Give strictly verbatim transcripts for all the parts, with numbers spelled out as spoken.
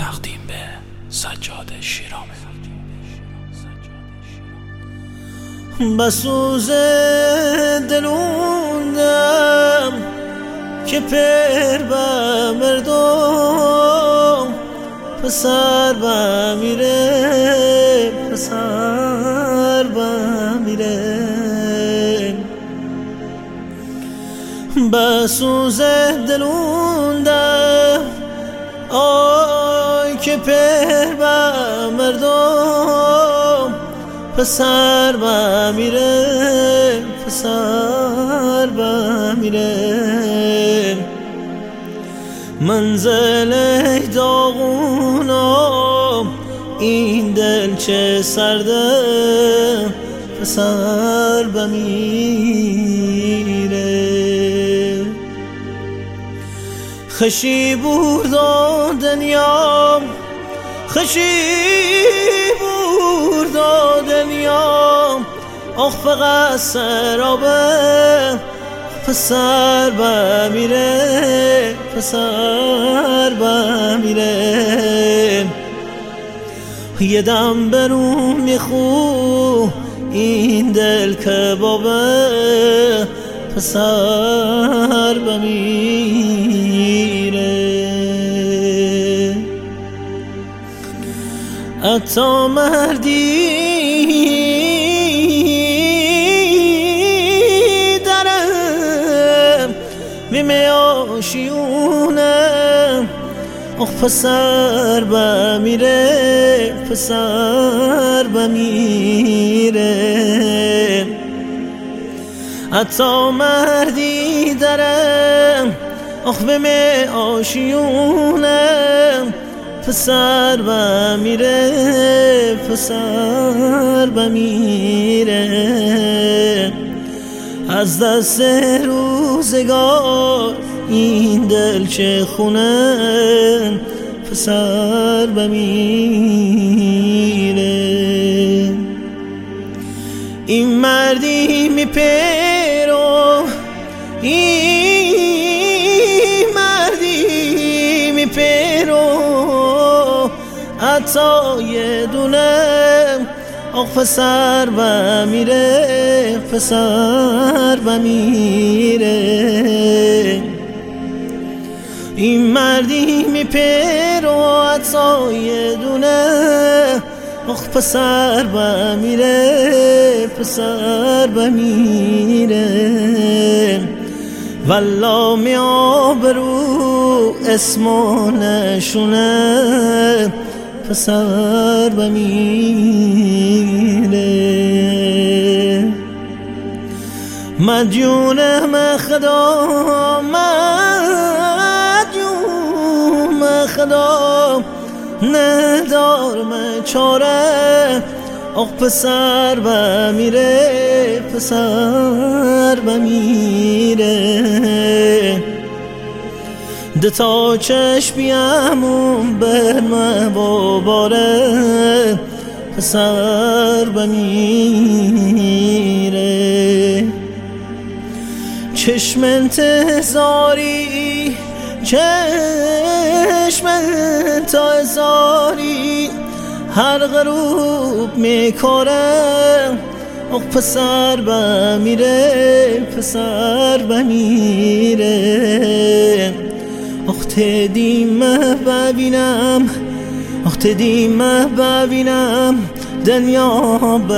تقدیم به سجاد شیرامه. بسوز دلوندم که پر با مردم پسر با میره پسر با میره بسوز دلوندم آی که پر با مردم پسر با میره پسر با میره منزل داغونم این دل چه سرده پسر با میره خشی بردا دنیا خشی بردا دنیا آخ فقط سرابه پسر با میره پسر با میره یه دم برون میخو این دل کبابه پسر با میره حتی مردی درم میمه آشیونه آخ پسر با میره پسر با میره حتی مردی درم آخ میمه آشیونه پسر با میره پسر با میره از دست روزگار این دل چه خونه پسر با میره این مردی میپرو این مردی میپرو حتی یه دونه آخ پسر با میره پسر با میره این مردی میپرو حتی یه دونه آخ پسر با میره پسر با میره والله می آبرو اسم و نشونه پسر با میره مدیونم خدا مدیونم خدا ندارم چاره آخ پسر با میره پسر با میره دتا چشمیم بر مباباره پسر با میره چشم انتظاری چشم انتظاری هر غروب میکاره آخ پسر با میره پسر با میره آخ تدیم ببینم آخ تدیم ببینم دنیا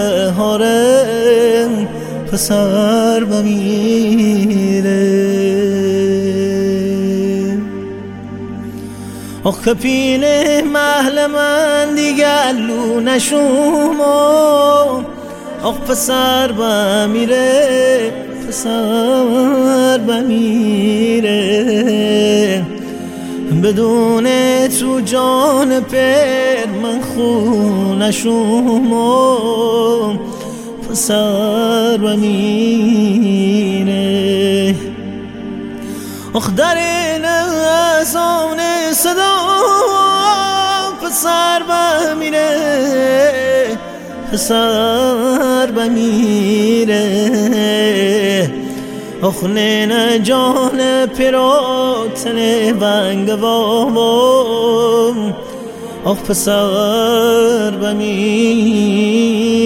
بهاره پسر با میره آخ کپین محل من دیگر لو نشوم آخ پسر با میره پسر با میره بدون تو جان پر من خون نشوم پسر با میره آخ در لحظان صدا پسر با میره پسر با میره آخ نه جان پیراتن بنگ بابم آخ پسر بمی